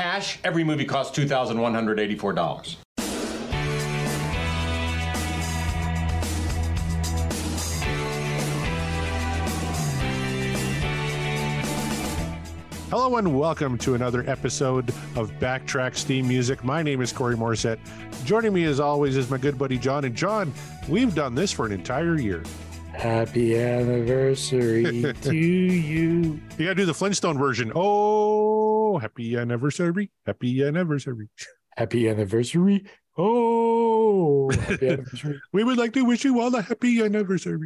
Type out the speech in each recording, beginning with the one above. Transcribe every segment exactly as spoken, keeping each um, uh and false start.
cash, every movie costs two thousand one hundred eighty-four dollars. Hello and welcome to another episode of Backtracks Theme Music. My name is Corey Morissette. Joining me as always is my good buddy John. And John, we've done this for an entire year. Happy anniversary to you. You gotta do the Flintstone version. Oh, happy anniversary. Happy anniversary. Happy anniversary. Oh, happy anniversary. We would like to wish you all a happy anniversary.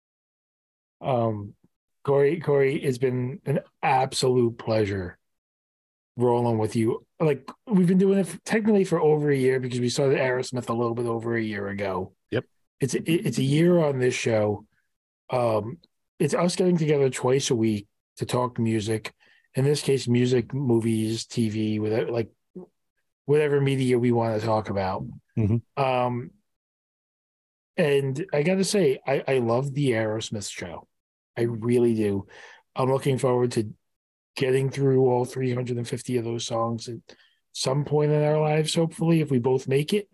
Um, Corey, Corey, it's been an absolute pleasure rolling with you. Like, we've been doing it for, technically for over a year because we started Aerosmith a little bit over a year ago. Yep. It's it, it's a year on this show. Um, it's us getting together twice a week to talk music. In this case, music, movies, T V, whatever, like whatever media we want to talk about. Mm-hmm. Um, and I got to say, I, I love the Aerosmith show. I really do. I'm looking forward to getting through all three hundred fifty of those songs at some point in our lives, hopefully, if we both make it.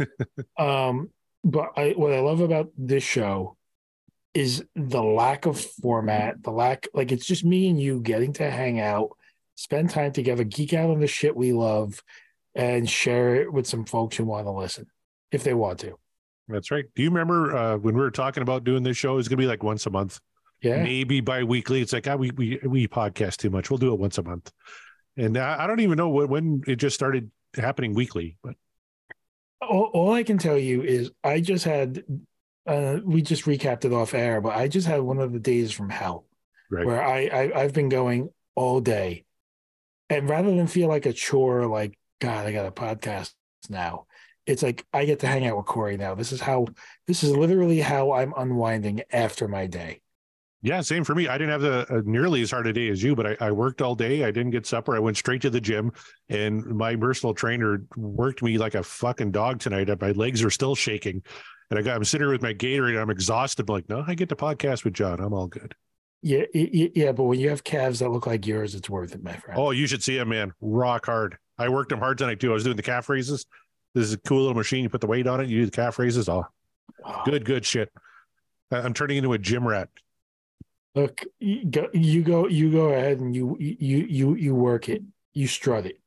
um, but I, what I love about this show is the lack of format, the lack, like it's just me and you getting to hang out, spend time together, geek out on the shit we love, and share it with some folks who want to listen, if they want to. That's right. Do you remember uh, when we were talking about doing this show? It's going to be like once a month. Yeah, maybe bi-weekly. It's like, ah, we, we, we podcast too much. We'll do it once a month. And I, I don't even know when it just started happening weekly, but all, all I can tell you is I just had, uh, we just recapped it off air, but I just had one of the days from hell, right, where I, I, I've been going all day. And rather than feel like a chore, like, God, I got a podcast now, it's like, I get to hang out with Corey now. This is how, this is literally how I'm unwinding after my day. Yeah, same for me. I didn't have the uh, nearly as hard a day as you, but I, I worked all day. I didn't get supper. I went straight to the gym, and my personal trainer worked me like a fucking dog tonight. My legs are still shaking, and I got, I'm sitting here with my Gatorade. I'm exhausted. I'm like, no, I get to podcast with John. I'm all good. Yeah, yeah, but when you have calves that look like yours, it's worth it, my friend. Oh, you should see him, man. Rock hard. I worked him hard tonight too. I was doing the calf raises. This is a cool little machine. You put the weight on it. You do the calf raises. Oh, oh. good, good shit. I'm turning into a gym rat. Look, you go, you go, you go ahead and you, you, you, you work it. You strut it.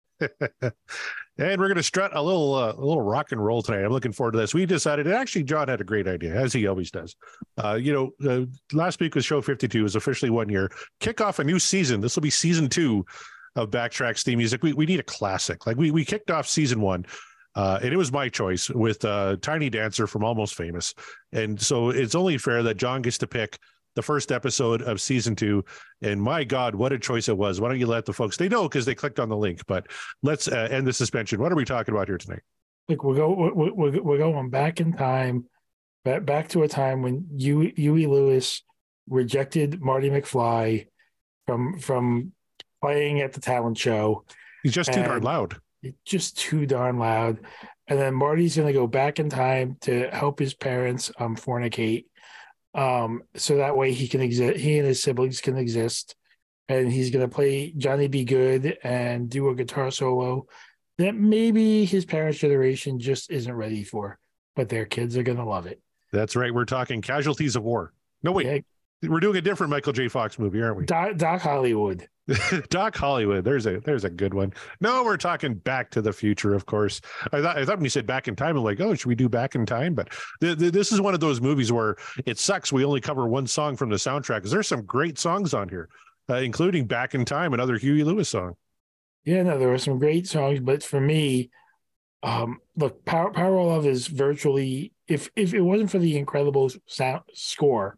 And we're going to strut a little, uh, a little rock and roll tonight. I'm looking forward to this. We decided, actually, John had a great idea, as he always does. Uh, you know, uh, last week was show fifty-two. It was officially one year. Kick off a new season. This will be season two of Backtracks Theme Music. We we need a classic. Like we we kicked off season one. Uh, and it was my choice with uh, Tiny Dancer from Almost Famous. And so it's only fair that John gets to pick the first episode of season two. And my God, what a choice it was. Why don't you let the folks, they know because they clicked on the link, but let's uh, end the suspension. What are we talking about here tonight? Like we're, go, we're, we're, we're going back in time, back, back to a time when Huey, Huey Lewis rejected Marty McFly from, from playing at the talent show. He's just too darn loud. Just too darn loud. And then Marty's going to go back in time to help his parents um, fornicate. Um, so that way he can exist, he and his siblings can exist, and he's going to play Johnny B. Good and do a guitar solo that maybe his parents' generation just isn't ready for, but their kids are going to love it. That's right. We're talking Casualties of War. No, wait, yeah. We're doing a different Michael J. Fox movie, aren't we? Doc, Doc Hollywood. Doc Hollywood. There's a there's a good one. No, we're talking Back to the Future, of course. I thought I thought when you said Back in Time, I'm like, oh, should we do Back in Time? But th- th- this is one of those movies where it sucks. We only cover one song from the soundtrack because there's some great songs on here, uh, including Back in Time, another Huey Lewis song. Yeah, no, there were some great songs, but for me, um, look, Power Power of Love is virtually, if if it wasn't for the incredible sound score,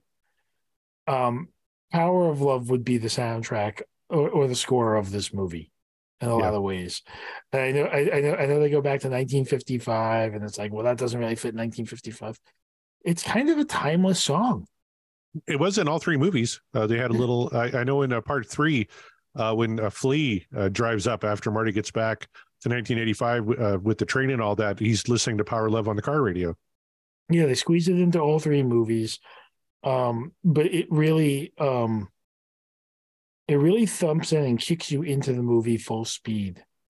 um, Power of Love would be the soundtrack. Or, or the score of this movie in a yeah. lot of ways. And I know, I, I know, I know they go back to nineteen fifty-five, and it's like, well, that doesn't really fit nineteen fifty-five. It's kind of a timeless song. It was in all three movies. Uh, they had a little. I, I know in uh, part three, uh, when uh, Flea uh, drives up after Marty gets back to nineteen eighty-five uh, with the train and all that, he's listening to Power Love on the car radio. Yeah, they squeezed it into all three movies, um, but it really. Um, It really thumps in and kicks you into the movie full speed.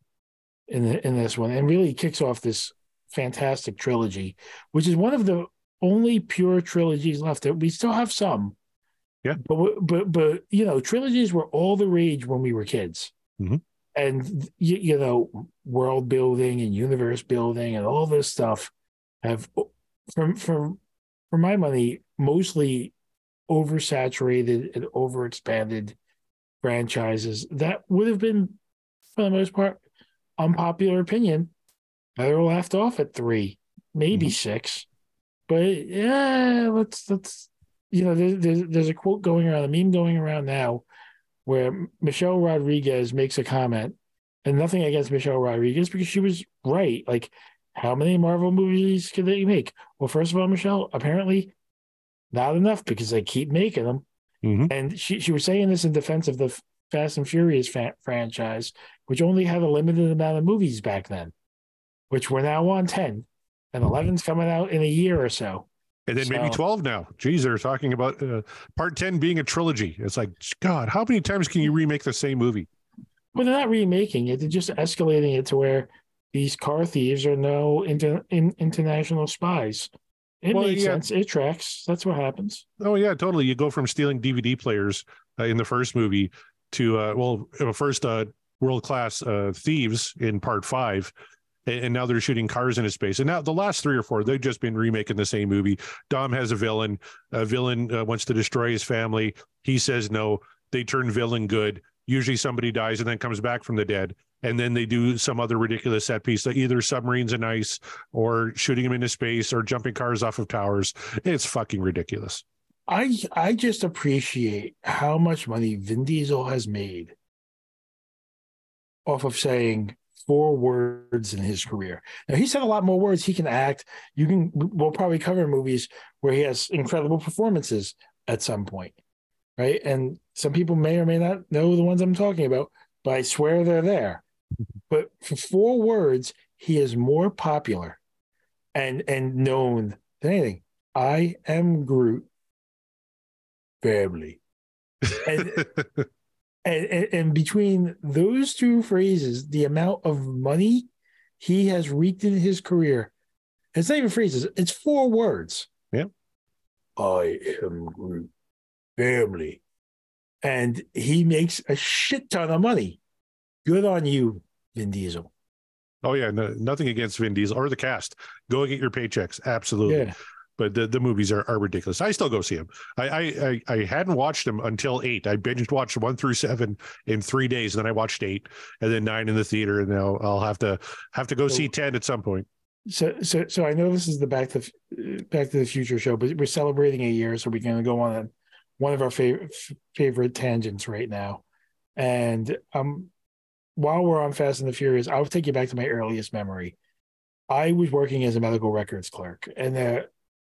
in the, in this one, and really kicks off this fantastic trilogy, which is one of the only pure trilogies left. We still have some, yeah, but but but you know, trilogies were all the rage when we were kids, mm-hmm. and you, you know, world building and universe building and all this stuff have, from from for my money, mostly oversaturated and overexpanded franchises that would have been, for the most part, unpopular opinion, better left off at three, maybe mm-hmm. six. But yeah, let's let's you know, there's, there's there's a quote going around, a meme going around now, where Michelle Rodriguez makes a comment, and nothing against Michelle Rodriguez because she was right. Like, how many Marvel movies can they make? Well, first of all, Michelle, apparently not enough because they keep making them. Mm-hmm. And she she was saying this in defense of the Fast and Furious fa- franchise, which only had a limited amount of movies back then, which we're now on ten, and eleven's coming out in a year or so. And then so, maybe twelve now. Geez, they're talking about uh, part ten being a trilogy. It's like, God, how many times can you remake the same movie? Well, they're not remaking it. They're just escalating it to where these car thieves are now inter- in, international spies. It well, makes yeah. sense. It tracks. That's what happens. Oh, yeah, totally. You go from stealing D V D players uh, in the first movie to, uh, well, first uh, world-class uh, thieves in part five. And now they're shooting cars into space. And now the last three or four, they've just been remaking the same movie. Dom has a villain. A villain uh, wants to destroy his family. He says no. They turn villain good. Usually somebody dies and then comes back from the dead. And then they do some other ridiculous set piece, like either submarines in ice or shooting them into space or jumping cars off of towers. It's fucking ridiculous. I I just appreciate how much money Vin Diesel has made off of saying four words in his career. Now, he said a lot more words. He can act. You can, we'll probably cover movies where he has incredible performances at some point, right? And some people may or may not know the ones I'm talking about, but I swear they're there. But for four words, he is more popular and and known than anything. I am Groot. Family. And And, and, and between those two phrases, the amount of money he has reaped in his career, it's not even phrases, it's four words. Yeah. I am Groot. Family. And he makes a shit ton of money. Good on you, Vin Diesel. Oh, yeah. No, nothing against Vin Diesel or the cast. Go get your paychecks. Absolutely. Yeah. But the, the movies are, are ridiculous. I still go see them. I, I I hadn't watched them until eight. I binged watched one through seven in three days, and then I watched eight, and then nine in the theater. And now I'll have to have to go so, see ten at some point. So so so I know this is the Back to Back to the Future show, but we're celebrating a year, so we're going to go on a, one of our favorite favorite tangents right now. And um, while we're on Fast and the Furious, I'll take you back to my earliest memory. I was working as a medical records clerk, and uh,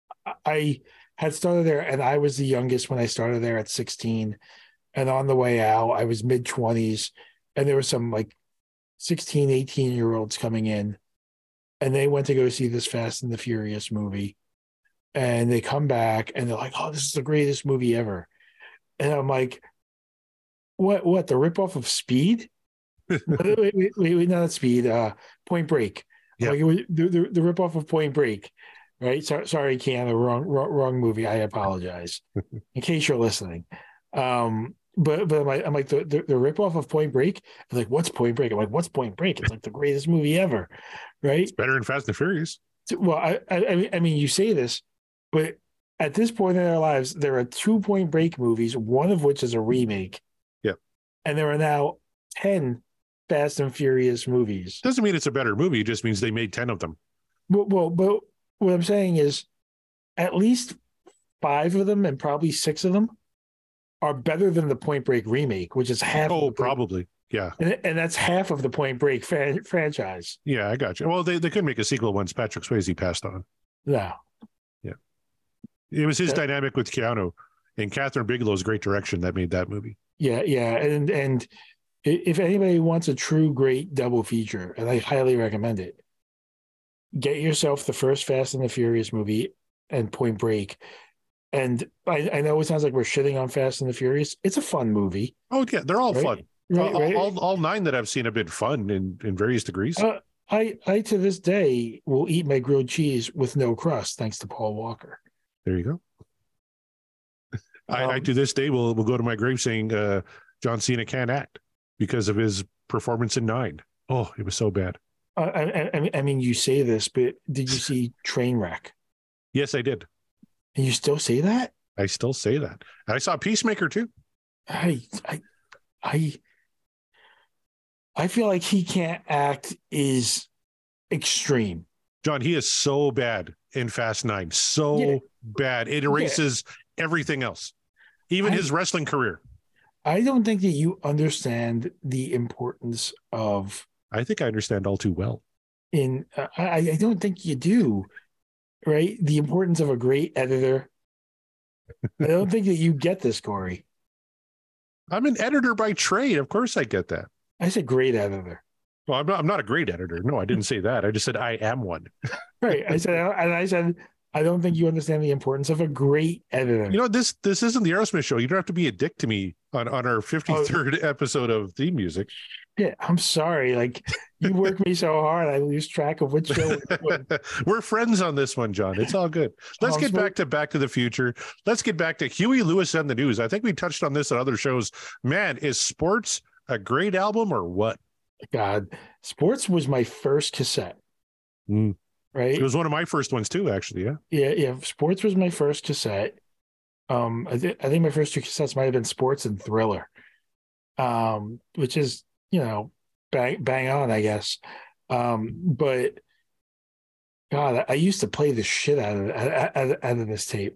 I had started there, and I was the youngest when I started there at sixteen. And on the way out, I was mid twenties, and there were some like sixteen, eighteen year olds coming in, and they went to go see this Fast and the Furious movie. And they come back and they're like, oh, this is the greatest movie ever. And I'm like, what, what, the ripoff of Speed? wait, wait, wait, wait, not Speed, uh, Point Break. Yeah. Like, it was the, the, the ripoff of Point Break. Right. So, sorry, Keanu, wrong, wrong, wrong movie. I apologize in case you're listening. Um, but but I'm like, I'm like the, the, the ripoff of Point Break. I'm like, what's Point Break? I'm like, what's Point Break? It's like the greatest movie ever. Right. It's better than Fast and Furious. Well, I, I, I mean, you say this, but at this point in our lives, there are two Point Break movies, one of which is a remake. Yeah. And there are now ten Fast and Furious movies. Doesn't mean it's a better movie. It just means they made ten of them. Well, well, but what I'm saying is at least five of them and probably six of them are better than the Point Break remake, which is half. Oh, probably. Yeah. And, and that's half of the Point Break fa- franchise. Yeah, I got you. Well, they, they couldn't make a sequel once Patrick Swayze passed on. No. Yeah. It was his yeah. dynamic with Keanu and Catherine Bigelow's great direction that made that movie. Yeah, yeah. And, and if anybody wants a true great double feature, and I highly recommend it, get yourself the first Fast and the Furious movie and Point Break. And I, I know it sounds like we're shitting on Fast and the Furious. It's a fun movie. Oh, yeah. They're all right? fun. right, all, right. all, all nine that I've seen have been fun in, in various degrees. Uh, I, I to this day will eat my grilled cheese with no crust, thanks to Paul Walker. There you go. I, Um, I to this day will will go to my grave saying uh, John Cena can't act because of his performance in Nine. Oh, it was so bad. I, I, I mean- I mean, you say this, but did you see Trainwreck? Yes, I did. And you still say that? I still say that. And I saw Peacemaker too. I, I, I, I feel like he can't act is extreme. John, he is so bad in Fast Nine. So Yeah. bad. It erases everything else, even I- his wrestling career. I don't think that you understand the importance of I think I understand all too well. in. Uh, I, I don't think you do, right? The importance of a great editor. I don't think that you get this, Corey. I'm an editor by trade. Of course I get that. I said great editor. Well, I'm not, I'm not a great editor. No, I didn't say that. I just said I am one. Right. I said, and I said, I don't think you understand the importance of a great editor. You know, this this isn't the Aerosmith show. You don't have to be a dick to me on, on our fifty-third episode of theme music. Yeah, I'm sorry. Like you work me so hard, I lose track of which show we're doing. We're friends on this one, John. It's all good. Let's Um, get so- back to Back to the Future. Let's get back to Huey Lewis and the News. I think we touched on this on other shows. Man, is Sports a great album or what? God, sports was my first cassette. Mm. Right. It was one of my first ones too, actually. Yeah. Yeah, yeah. Sports was my first cassette. Um, I, th- I think my first two cassettes might have been Sports and Thriller, um, which is you know bang bang on, I guess. Um, but God, I, I used to play the shit out of out, out, out of this tape.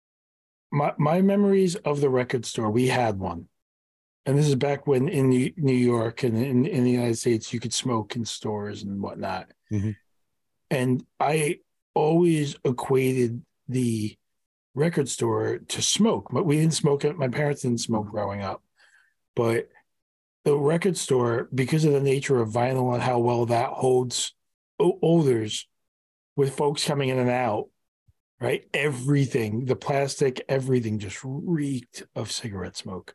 My my memories of the record store. We had one, and this is back when in New, New York and in, in the United States you could smoke in stores and whatnot. Mhm. And I always equated the record store to smoke, but we didn't smoke it. My parents didn't smoke growing up, but the record store, because of the nature of vinyl and how well that holds o- odors with folks coming in and out, right? Everything, the plastic, everything just reeked of cigarette smoke.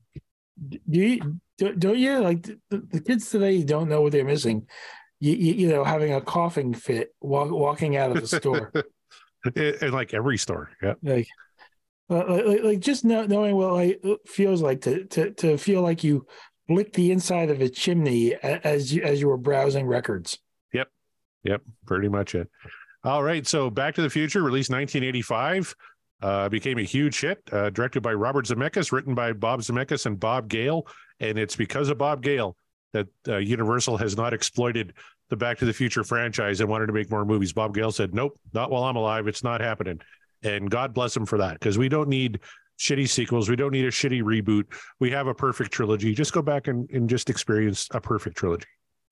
Do you, don't you? Like the, the kids today don't know what they're missing. You, you, you know, having a coughing fit walk, walking out of the store. in, in like every store. Yeah. like, like, like, like just know, knowing what like, it feels like to, to to feel like you licked the inside of a chimney a- as you as you were browsing records. Yep. Pretty much it. All right. So Back to the Future, released nineteen eighty-five, uh, became a huge hit, uh, directed by Robert Zemeckis, written by Bob Zemeckis and Bob Gale. And it's because of Bob Gale that uh, Universal has not exploited the Back to the Future franchise and wanted to make more movies. Bob Gale said, nope, not while I'm alive. It's not happening. And God bless him for that, because we don't need shitty sequels. We don't need a shitty reboot. We have a perfect trilogy. Just go back and, and just experience a perfect trilogy.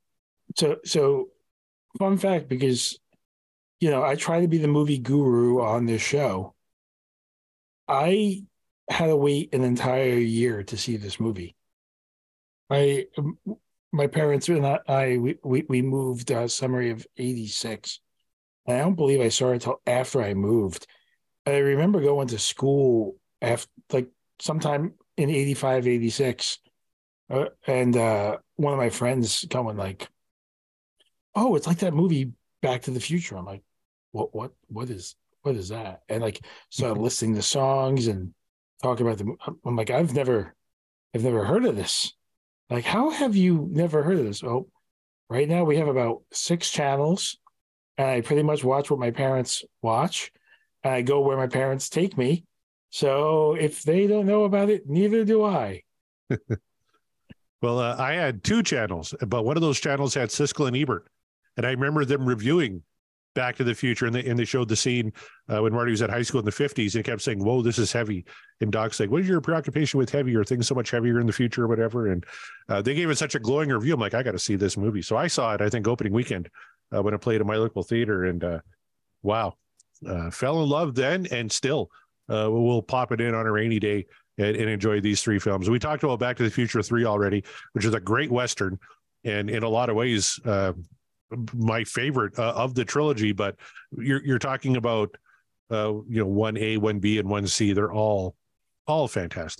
So so fun fact, because you know I try to be the movie guru on this show. I had to wait an entire year to see this movie. I my parents and I we we, we moved uh, summer of eighty-six. And I don't believe I saw it until after I moved. I remember going to school after like sometime in eighty-five, eighty-six. Uh, and uh, one of my friends going like, oh, it's like that movie Back to the Future. I'm like, what what what is what is that? And like started listening to songs and talking about the I'm like, I've never I've never heard of this. Like, how have you never heard of this? Oh, right now we have about six channels, and I pretty much watch what my parents watch, and I go where my parents take me. So if they don't know about it, neither do I. Well, uh, I had two channels, but one of those channels had Siskel and Ebert. And I remember them reviewing Back to the Future, and they, and they showed the scene uh, when Marty was at high school in the fifties and kept saying, whoa, this is heavy. And Doc's like, what is your preoccupation with heavy? Are things so much heavier in the future or whatever? And uh, they gave it such a glowing review. I'm like, I got to see this movie. So I saw it, I think, opening weekend uh, when it played at my local theater. And uh, wow, uh, fell in love then and still uh, we'll pop it in on a rainy day and, and enjoy these three films. We talked about Back to the Future three already, which is a great Western. And in a lot of ways, uh, my favorite uh, of the trilogy, but you're you're talking about uh, you know one A, one B, and one C. They're all all fantastic.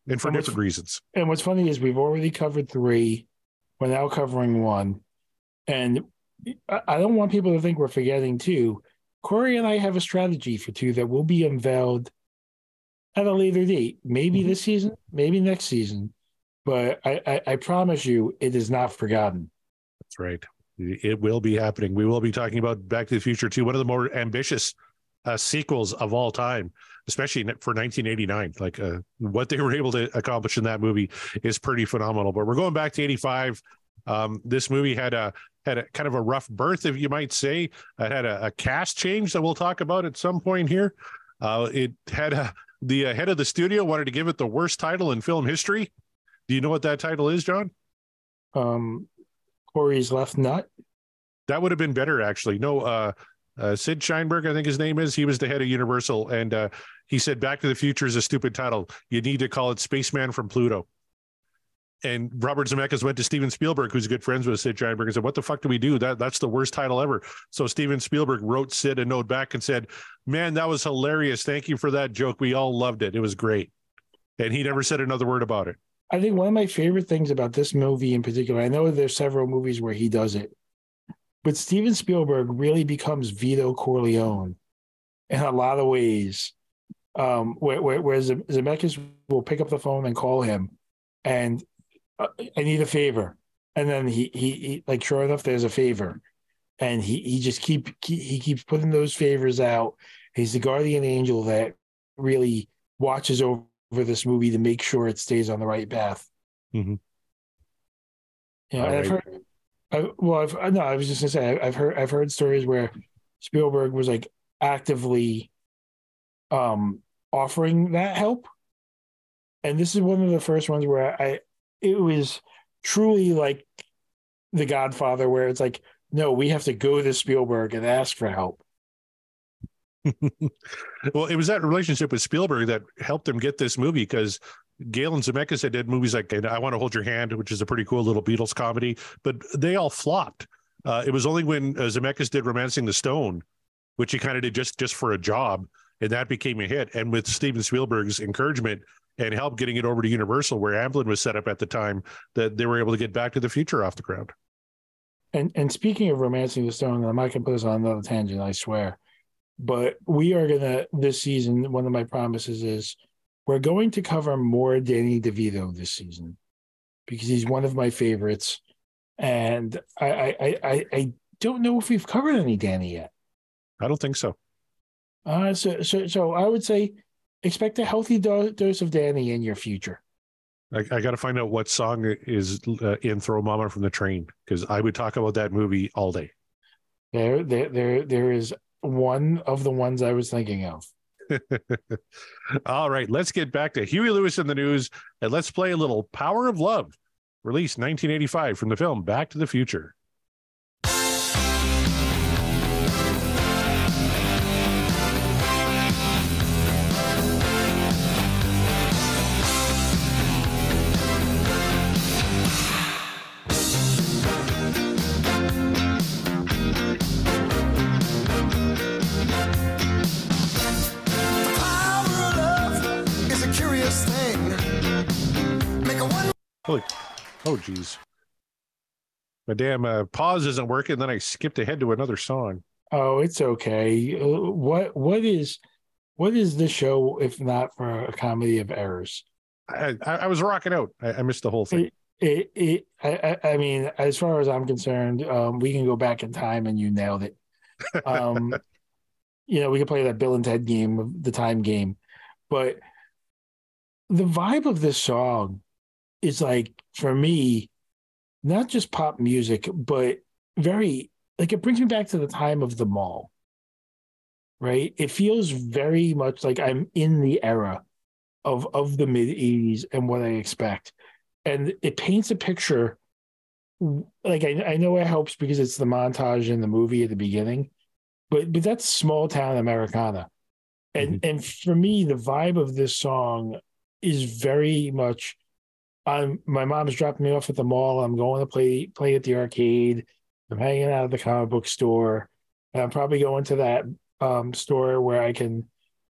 and for And what's- different reasons. And what's funny is we've already covered three. We're now covering one. And I I don't want people to think we're forgetting two. Corey and I have a strategy for two that will be unveiled at a later date. Maybe Mhm. this season, maybe next season. But I, I, I promise you, it is not forgotten. That's right. It will be happening. We will be talking about Back to the Future two, one of the more ambitious uh, sequels of all time, especially for nineteen eighty-nine. Like uh, what they were able to accomplish in that movie is pretty phenomenal. But we're going back to eighty-five. Um, this movie had a had a kind of a rough birth, if you might say. It had a, a cast change that we'll talk about at some point here. Uh, it had a, the uh, head of the studio wanted to give it the worst title in film history. Do you know what that title is, John? Um, Corey's left nut. That would have been better, actually. No, uh, uh, Sid Sheinberg, I think his name is. He was the head of Universal, and uh, he said Back to the Future is a stupid title. You need to call it Spaceman from Pluto. And Robert Zemeckis went to Steven Spielberg, who's good friends with Sid Sheinberg, and said, what the fuck do we do? That That's the worst title ever. So Steven Spielberg wrote Sid a note back and said, man, that was hilarious. Thank you for that joke. We all loved it. It was great. And he never said another word about it. I think one of my favorite things about this movie in particular, I know there's several movies where he does it, but Steven Spielberg really becomes Vito Corleone in a lot of ways. Um, where, where, where Zemeckis will pick up the phone and call him, and uh, I need a favor, and then he, he he like sure enough, there's a favor, and he he just keep he keeps putting those favors out. He's the guardian angel that really watches over this movie to make sure it stays on the right path. Mm-hmm. Yeah, All and I've right. heard. I, well, I've, no, I was just gonna say I've heard I've heard stories where Spielberg was like actively um, offering that help, and this is one of the first ones where I it was truly like The Godfather, where it's like, no, we have to go to Spielberg and ask for help. Well, it was that relationship with Spielberg that helped him get this movie, because Galen Zemeckis had did movies like I Want to Hold Your Hand, which is a pretty cool little Beatles comedy, but they all flopped. Uh, it was only when uh, Zemeckis did Romancing the Stone, which he kind of did just just for a job, and that became a hit. And with Steven Spielberg's encouragement and help getting it over to Universal, where Amblin was set up at the time, that they were able to get Back to the Future off the ground. And and speaking of Romancing the Stone, I'm not gonna put us on another tangent, I swear. But we are gonna this season. One of my promises is we're going to cover more Danny DeVito this season because he's one of my favorites, and I I I, I don't know if we've covered any Danny yet. I don't think so. Uh, so so so I would say expect a healthy do- dose of Danny in your future. I, I got to find out what song is uh, in Throw Mama from the Train, because I would talk about that movie all day. There there there there is one of the ones I was thinking of. All right, let's get back to Huey Lewis in the news, and let's play a little Power of Love, released nineteen eighty-five from the film Back to the Future. Holy, oh, geez. My damn uh, pause isn't working. Then I skipped ahead to another song. Oh, it's okay. Uh, What what is what is this show if not for a comedy of errors? I, I, I was rocking out. I, I missed the whole thing. It it I, I I mean, as far as I'm concerned, um, we can go back in time and you nailed it. Um, you know, we can play that Bill and Ted game, the time game, but the vibe of this song is like, for me, not just pop music, but very like it brings me back to the time of the mall. Right? It feels very much like I'm in the era of of the mid eighties and what I expect. And it paints a picture. Like I, I know it helps because it's the montage in the movie at the beginning, but but that's small town Americana. And Mhm. and for me, the vibe of this song is very much I'm my mom's dropping me off at the mall. I'm going to play play at the arcade. I'm hanging out at the comic book store. And I'm probably going to that um, store where I can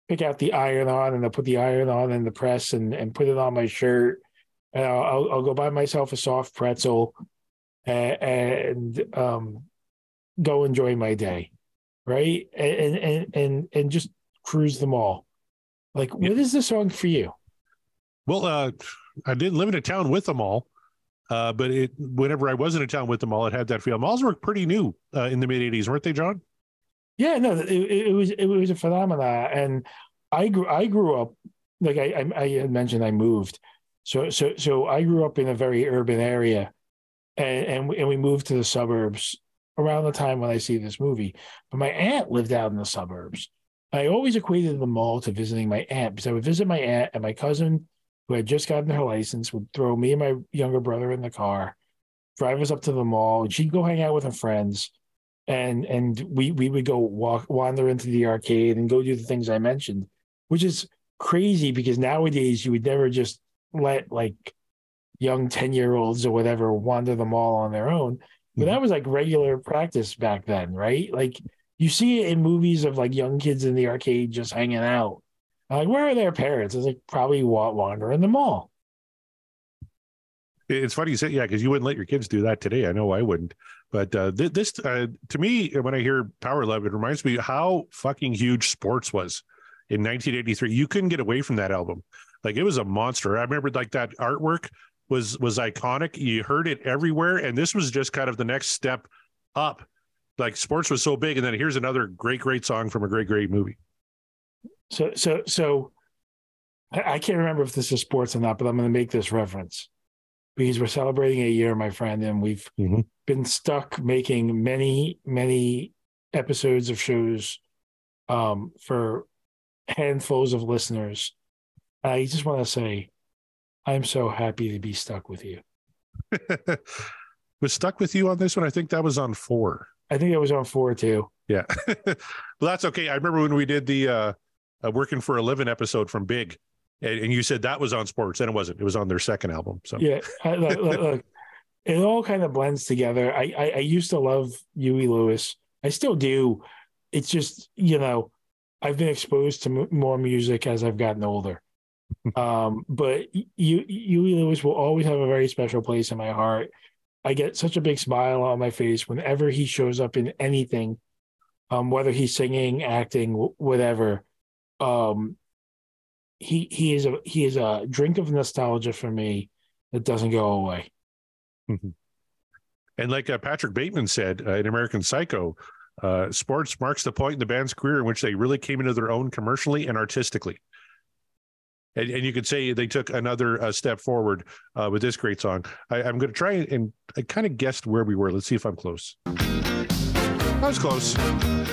pick out the iron on and I'll put the iron on in the press and, and put it on my shirt. And I'll, I'll, I'll go buy myself a soft pretzel and, and um, go enjoy my day. Right. And, and, and, and just cruise the mall. Like, Yeah. what is the song for you? Well, uh, I didn't live in a town with them all, uh, but it whenever I was in a town with them all, it had that feel. Malls were pretty new uh, in the mid eighties, weren't they, John? Yeah, no, it, it was it was a phenomenon, and I grew I grew up like I, I I had mentioned I moved, so so so I grew up in a very urban area, and and we, and we moved to the suburbs around the time when I see this movie. But my aunt lived out in the suburbs. I always equated the mall to visiting my aunt because I would visit my aunt, and my cousin, who had just gotten her license, would throw me and my younger brother in the car, drive us up to the mall, and she'd go hang out with her friends. And and we we would go walk wander into the arcade and go do the things I mentioned, which is crazy because nowadays you would never just let like young ten year olds or whatever wander the mall on their own. But that was like regular practice back then, right? Like you see it in movies of like young kids in the arcade just hanging out. I'm like, where are their parents? It's like probably wa- wandering the mall. It's funny you say, yeah, because you wouldn't let your kids do that today. I know I wouldn't. But uh, th- this, uh, to me, when I hear Power of Love, it reminds me how fucking huge sports was in nineteen eighty-three. You couldn't get away from that album. Like it was a monster. I remember like that artwork was was iconic. You heard it everywhere. And this was just kind of the next step up. Like sports was so big. And then here's another great, great song from a great, great movie. So so so I, I can't remember if this is sports or not, but I'm going to make this reference because we're celebrating a year, my friend, and we've Mm-hmm. been stuck making many, many episodes of shows um, for handfuls of listeners. I just want to say, I'm so happy to be stuck with you. Was stuck with you on this one. I think that was on four. I think it was on four too. Yeah. Well, that's okay. I remember when we did the uh, uh, Working for a Living episode from Big, and, and you said that was on sports, and it wasn't. It was on their second album. So Yeah, I, look, look, look, it all kind of blends together. I, I I used to love Huey Lewis. I still do. It's just, you know, I've been exposed to m- more music as I've gotten older. Um, but you, Huey Lewis will always have a very special place in my heart. I get such a big smile on my face whenever he shows up in anything, um, whether he's singing, acting, wh- whatever. Um, he he is a he is a drink of nostalgia for me that doesn't go away. Mhm. And like uh, Patrick Bateman said uh, in American Psycho, uh, sports marks the point in the band's career in which they really came into their own commercially and artistically. And, and you could say they took another uh, step forward uh, with this great song. I, I'm going to try and I kind of guessed where we were. Let's see if I'm close. I was close. The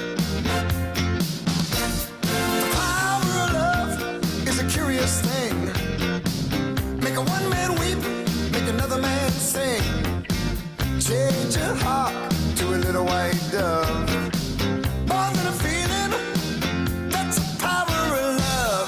power of love is a curious thing. Make a one man weep, make another man sing. Change your heart to a little white dove. More than a feeling, that's the power of love.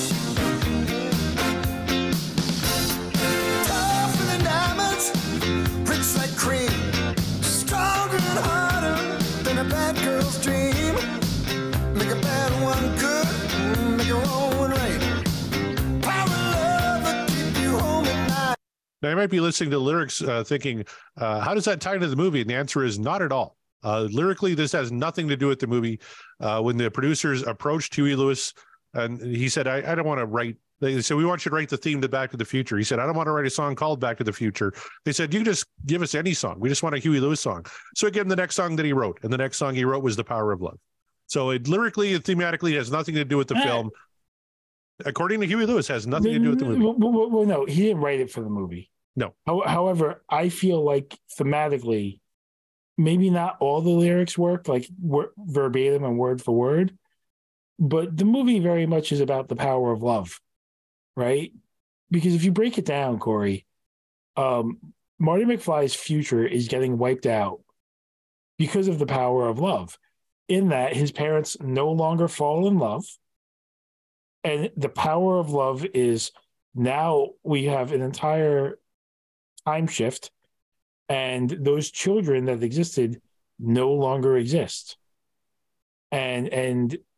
Tougher than diamonds, rich like cream. Stronger and harder than a bad girl's dream. Make a bad one good, make a wrong one right. Power of love will keep you home at night. Now, I might be listening to the lyrics uh, thinking, uh, how does that tie into the movie? And the answer is not at all. Uh, lyrically, this has nothing to do with the movie. Uh, when the producers approached Huey Lewis, and he said, I, I don't want to write. They said, we want you to write the theme to Back to the Future. He said, I don't want to write a song called Back to the Future. They said, you can just give us any song. We just want a Huey Lewis song. So I gave him the next song that he wrote. And the next song he wrote was The Power of Love. So it lyrically and thematically has nothing to do with the Eh. film. According to Huey Lewis, has nothing to do with the movie. Well, well, well, no, he didn't write it for the movie. No. How- However, I feel like thematically, maybe not all the lyrics work like wor- verbatim and word for word, but the movie very much is about the power of love, right? Because if you break it down, Corey, um, Marty McFly's future is getting wiped out because of the power of love, in that his parents no longer fall in love. And the power of love is now we have an entire time shift, and those children that existed no longer exist. And and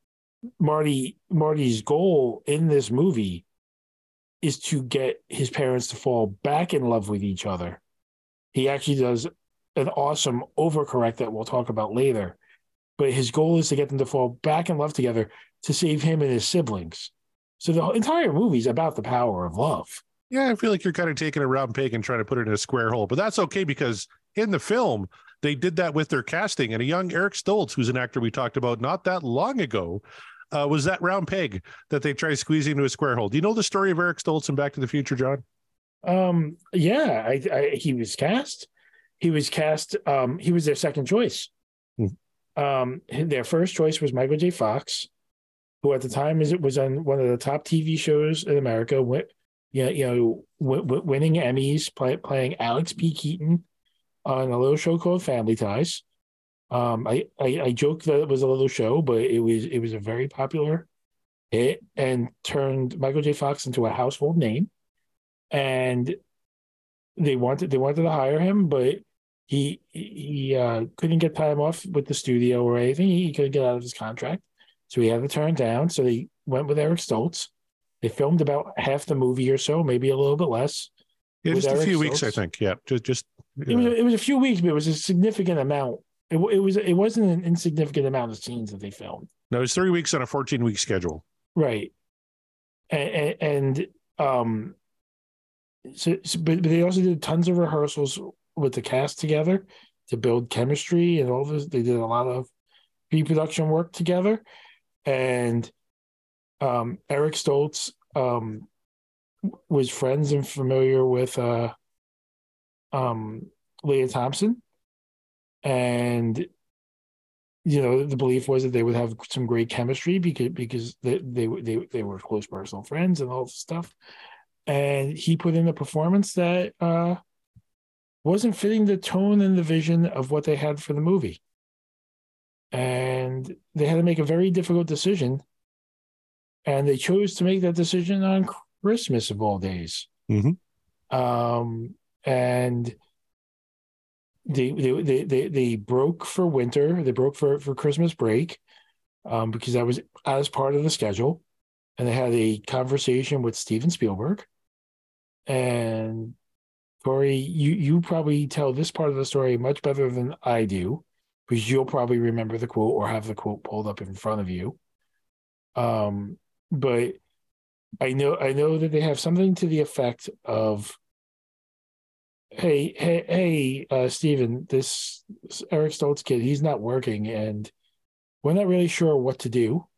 Marty Marty's goal in this movie is to get his parents to fall back in love with each other. He actually does an awesome overcorrect that we'll talk about later. But his goal is to get them to fall back in love together to save him and his siblings. So the entire movie is about the power of love. Yeah, I feel like you're kind of taking a round peg and trying to put it in a square hole, but that's okay because in the film, they did that with their casting, and a young Eric Stoltz, who's an actor we talked about not that long ago, uh, was that round peg that they tried squeezing into a square hole. Do you know the story of Eric Stoltz in Back to the Future, John? Um, yeah, I, I, he was cast. He was cast. Um, he was their second choice. Hmm. Um, their first choice was Michael J. Fox, who at the time is was on one of the top T V shows in America. Went, you know, you know, w- w- winning Emmys, play, playing Alex P. Keaton on a little show called Family Ties. Um, I, I I joke that it was a little show, but it was it was a very popular hit and turned Michael J. Fox into a household name. And they wanted they wanted to hire him, but he he uh, couldn't get time off with the studio or anything. He couldn't get out of his contract, so he had to turn down. So they went with Eric Stoltz. They filmed about half the movie or so, maybe a little bit less. Yeah, just a Eric few weeks, Stoltz. I think. Yeah, just just. It was it was a few weeks, but it was a significant amount. It, it was it wasn't an insignificant amount of scenes that they filmed. No, it was three weeks on a fourteen week schedule. Right, and, and um, so, so but, but they also did tons of rehearsals with the cast together to build chemistry and all this. They did a lot of pre-production work together, and um, Eric Stoltz um was friends and familiar with uh um Leah Thompson, and you know the belief was that they would have some great chemistry because because they they they, they were close personal friends and all this stuff. And he put in a performance that uh wasn't fitting the tone and the vision of what they had for the movie, and they had to make a very difficult decision, and they chose to make that decision on Christmas of all days. Mm-hmm. Um, and they, they they they they broke for winter. They broke for for Christmas break, um, because that was as part of the schedule. And they had a conversation with Steven Spielberg. And Corey, you you probably tell this part of the story much better than I do, because you'll probably remember the quote or have the quote pulled up in front of you. Um, but I know I know that they have something to the effect of, hey, hey, hey, uh, Steven, this Eric Stoltz kid, he's not working, and we're not really sure what to do.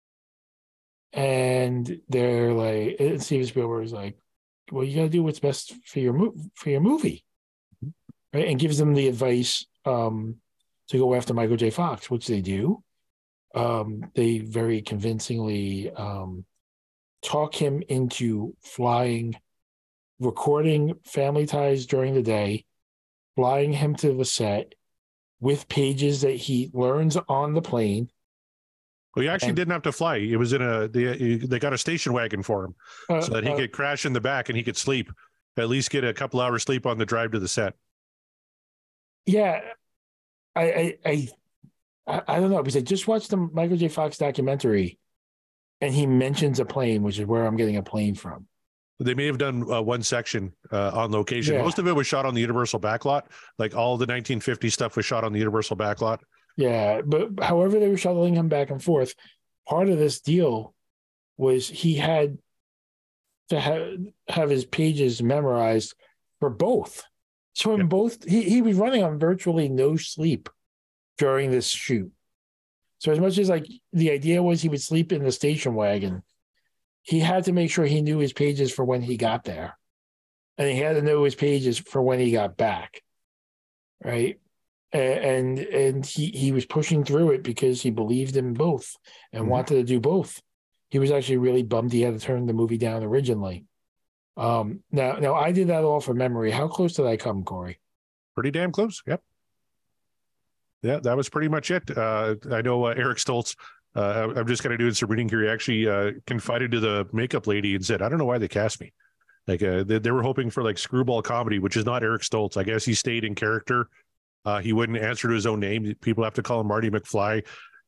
And they're like, and Steven Spielberg's like, well, you got to do what's best for your mo- for your movie, right? And gives them the advice um, to go after Michael J. Fox, which they do. Um, they very convincingly um, talk him into flying, recording Family Ties during the day, flying him to the set with pages that he learns on the plane. Well, he actually And- didn't have to fly. It was in a they, they got a station wagon for him Uh, so that he uh, could crash in the back and he could sleep, at least get a couple hours sleep on the drive to the set. Yeah, I, I, I, I, I don't know, because I just watched the Michael J. Fox documentary, and he mentions a plane, which is where I'm getting a plane from. They may have done uh, one section uh, on location. Yeah. Most of it was shot on the Universal backlot. Like all the nineteen fifty stuff was shot on the Universal backlot. Yeah, but however they were shuttling him back and forth, part of this deal was he had to have have his pages memorized for both. So in Yeah. both, he, he was running on virtually no sleep during this shoot. So as much as like the idea was he would sleep in the station wagon, he had to make sure he knew his pages for when he got there, and he had to know his pages for when he got back, right? And and he he was pushing through it because he believed in both and Mhm. wanted to do both. He was actually really bummed he had to turn the movie down originally. Um, now now I did that all from memory. How close did I come, Corey? Pretty damn close. Yep. Yeah, that was pretty much it. Uh, I know uh, Eric Stoltz, uh, I'm just kind of doing some reading here. He actually uh, confided to the makeup lady and said, I don't know why they cast me. Like uh, they, they were hoping for like screwball comedy, which is not Eric Stoltz. I guess he stayed in character. Uh, he wouldn't answer to his own name. People have to call him Marty McFly.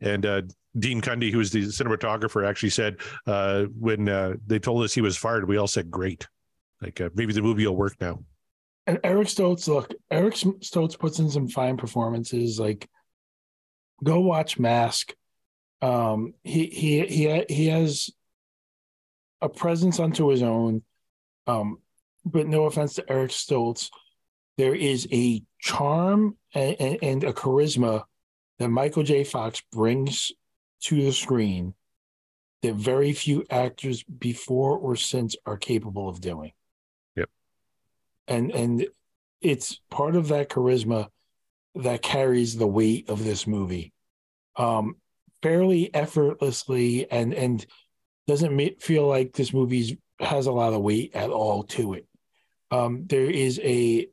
And uh, Dean Cundy, who was the cinematographer, actually said uh, when uh, they told us he was fired, we all said, great. Like uh, maybe the movie will work now. And Eric Stoltz, look, Eric Stoltz puts in some fine performances. Like, go watch Mask. Um, he he he he has a presence unto his own. Um, but no offense to Eric Stoltz, there is a charm and, and, and a charisma that Michael J. Fox brings to the screen that very few actors before or since are capable of doing. Yep. And and it's part of that charisma that carries the weight of this movie, um, fairly effortlessly, and and doesn't ma- feel like this movie has a lot of weight at all to it. Um, there is a,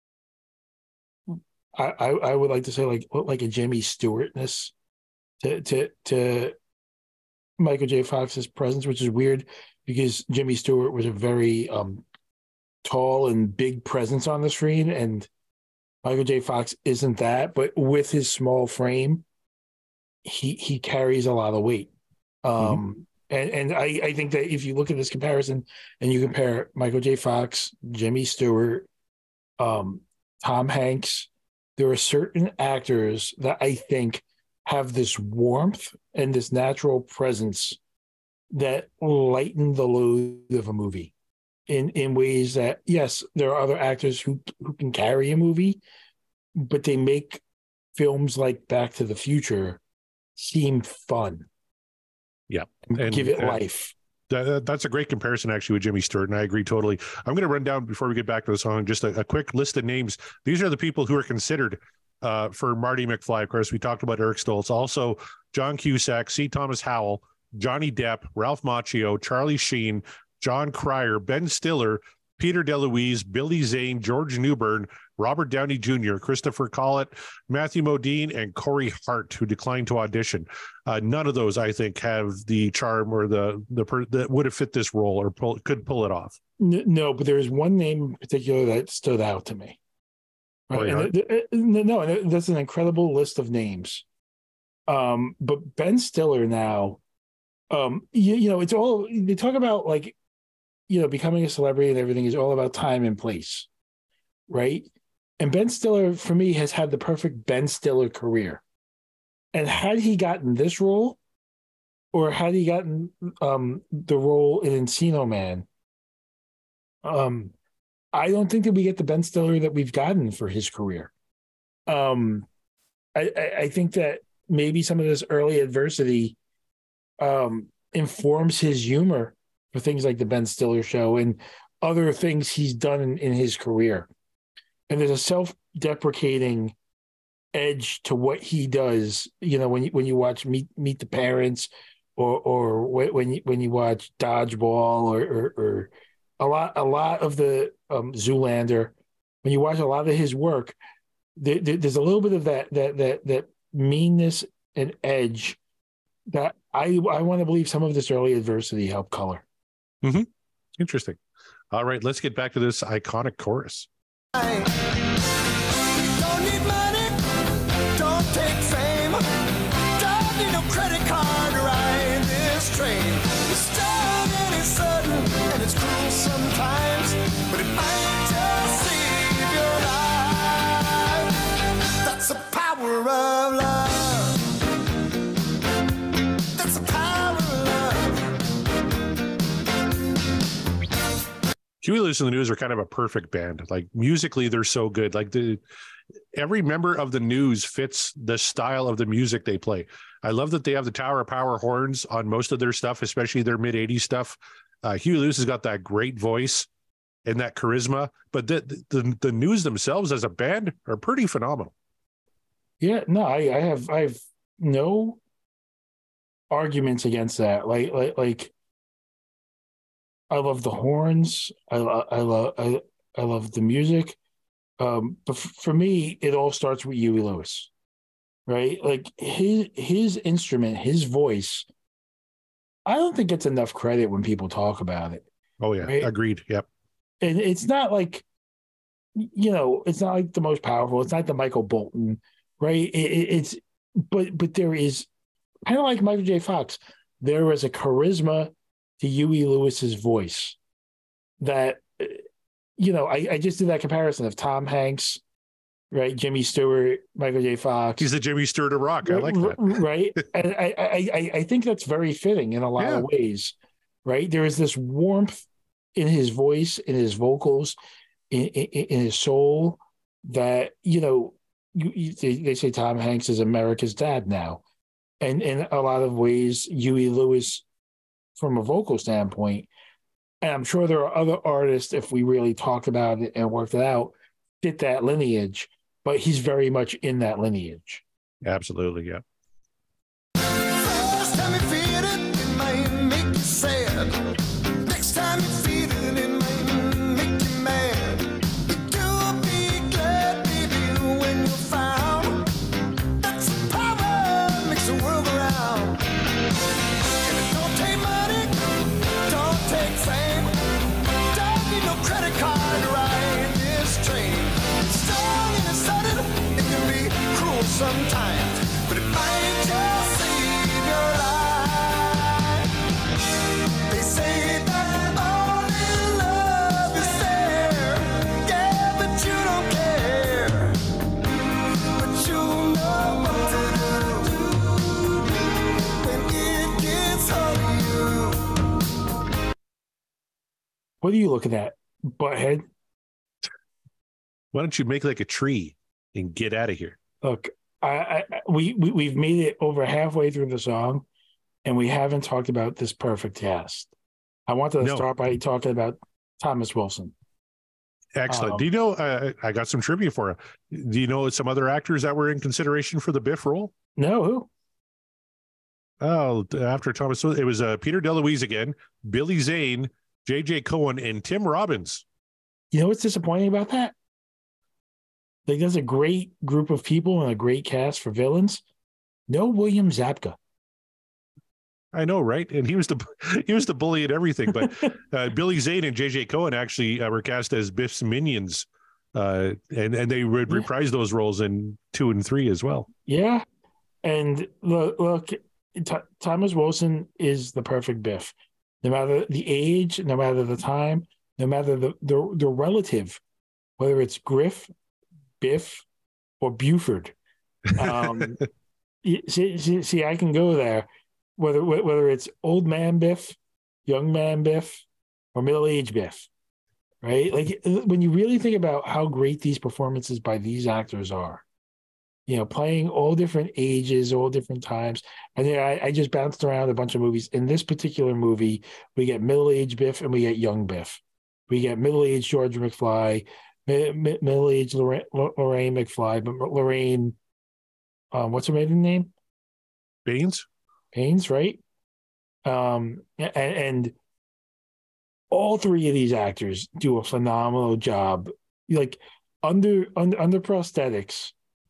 I, I I would like to say like like a Jimmy Stewartness to to to Michael J. Fox's presence, which is weird because Jimmy Stewart was a very um, tall and big presence on the screen, and Michael J. Fox isn't that, but with his small frame, he he carries a lot of weight. Um, mm-hmm. And and I, I think that if you look at this comparison and you compare Michael J. Fox, Jimmy Stewart, um, Tom Hanks, there are certain actors that I think have this warmth and this natural presence that lighten the load of a movie in, in ways that, yes, there are other actors who, who can carry a movie, but they make films like Back to the Future seem fun. Yeah. And give it uh, life. That, that's a great comparison, actually, with Jimmy Stewart, and I agree totally. I'm going to run down, before we get back to the song, just a, a quick list of names. These are the people who are considered uh, for Marty McFly. Of course, we talked about Eric Stoltz. Also, John Cusack, C. Thomas Howell, Johnny Depp, Ralph Macchio, Charlie Sheen, John Cryer, Ben Stiller, Peter DeLuise, Billy Zane, George Newbern, Robert Downey Junior, Christopher Collett, Matthew Modine, and Corey Hart, who declined to audition. Uh, none of those, I think, have the charm or the the per, that would have fit this role or pull, could pull it off. No, but there is one name in particular that stood out to me. Right? And it, it, no, that's an incredible list of names. Um, but Ben Stiller now, um, you, you know, it's all they talk about, like, you know, becoming a celebrity and everything is all about time and place, right? And Ben Stiller, for me, has had the perfect Ben Stiller career. And had he gotten this role, or had he gotten um, the role in Encino Man, um, I don't think that we get the Ben Stiller that we've gotten for his career. Um, I, I, I think that maybe some of this early adversity um, informs his humor for things like the Ben Stiller Show and other things he's done in, in his career. And there's a self-deprecating edge to what he does. You know, when you when you watch Meet Meet the Parents, or or when you when you watch Dodgeball, or or, or a lot a lot of the um, Zoolander, when you watch a lot of his work, there, there, there's a little bit of that that that that meanness and edge that I I want to believe some of this early adversity helped color. Mm-hmm. Interesting. All right, let's get back to this iconic chorus. Don't need money, don't take fame, don't need no credit card to ride this train. It's strong and it's sudden and it's cruel sometimes, but it might just save your life. That's the power of love. That's the power of love. Huey Lewis and the News are kind of a perfect band. Like, musically, they're so good. Like, the every member of the News fits the style of the music they play. I love that they have the Tower of Power horns on most of their stuff, especially their mid eighties stuff. Uh, Huey Lewis has got that great voice and that charisma, but the, the the News themselves as a band are pretty phenomenal. Yeah, no, I, I have I have no arguments against that. Like like like. I love the horns. I, I love I, I love the music. Um, but f- for me, it all starts with Huey Lewis, right? Like his his instrument, his voice. I don't think it's enough credit when people talk about it. Oh yeah, right? Agreed. Yep. And it's not like, you know, it's not like the most powerful. It's not the Michael Bolton, right? It, it, it's but but there is kind of like Michael J. Fox, there was a charisma to Huey Lewis's voice that, you know, I, I just did that comparison of Tom Hanks, right? Jimmy Stewart, Michael J. Fox. He's the Jimmy Stewart of rock. I like that. Right. And I, I, I, I think that's very fitting in a lot Yeah. of ways, right? There is this warmth in his voice, in his vocals, in, in, in his soul that, you know, you, you, they, they say Tom Hanks is America's dad now. And in a lot of ways, Huey Lewis, from a vocal standpoint, and I'm sure there are other artists, if we really talked about it and worked it out, fit that lineage, but he's very much in that lineage. Absolutely, yeah. First time you feel it, it might make you sad. Next time you feel it, it might make you mad. But you'll be glad, baby, when you're found. That's the power makes the world go round. And it don't take money, don't take fame, don't need no credit card to ride this train. It's strong and it's sudden, it can be cruel sometimes, but it might just save your life. They say that only love is fair, yeah, but you don't care. But you know what to do when it gets hold of you. What are you looking at, butthead? Why don't you make like a tree and get out of here? Look, I, I we, we we've made it over halfway through the song, and we haven't talked about this perfect cast. I wanted to No. start by talking about Thomas Wilson. Excellent. Um, Do you know, uh, I got some trivia for you. Do you know some other actors that were in consideration for the Biff role? No, who? Oh, after Thomas, it was uh, Peter DeLuise again, Billy Zane, J J Cohen, and Tim Robbins. You know what's disappointing about that? Like, there's a great group of people and a great cast for villains. No William Zabka. I know, right? And he was the he was the bully and everything. But uh, Billy Zane and J J Cohen actually uh, were cast as Biff's minions, uh, and and they would Yeah. reprise those roles in two and three as well. Yeah. And look, look T- Thomas Wilson is the perfect Biff. No matter the age, no matter the time, no matter the the, the relative, whether it's Griff, Biff, or Buford. Um, y- see, see, see, I can go there. Whether whether it's old man Biff, young man Biff, or middle aged Biff, right? Like, when you really think about how great these performances by these actors are, you know, playing all different ages, all different times. And then I, I just bounced around a bunch of movies. In this particular movie, we get middle aged Biff and we get young Biff. We get middle aged George McFly, mi- mi- middle aged Lorraine, Lorraine McFly, but Lorraine, um, what's her maiden name? Baines? Haynes, right? Um, and, and all three of these actors do a phenomenal job. Like, under under, under prosthetics,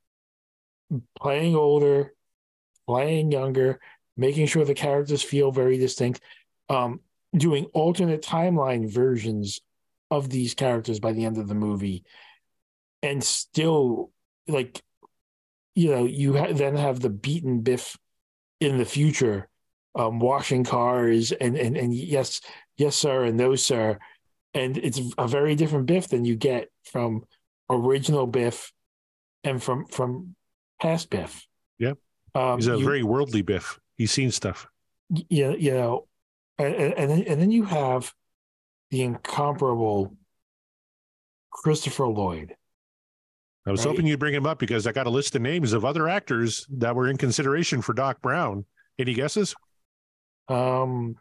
playing older, playing younger, making sure the characters feel very distinct, um, doing alternate timeline versions of these characters by the end of the movie, and still, like, you know, you ha- then have the beaten Biff in the future, um, washing cars and and and yes, yes, sir, and no, sir, and it's a very different Biff than you get from original Biff and from from past Biff. Yep. um, He's a you, very worldly Biff. He's seen stuff. you, you know, and, and then and then you have the incomparable Christopher Lloyd. I was Right. hoping you'd bring him up because I got a list of names of other actors that were in consideration for Doc Brown. Any guesses? Um,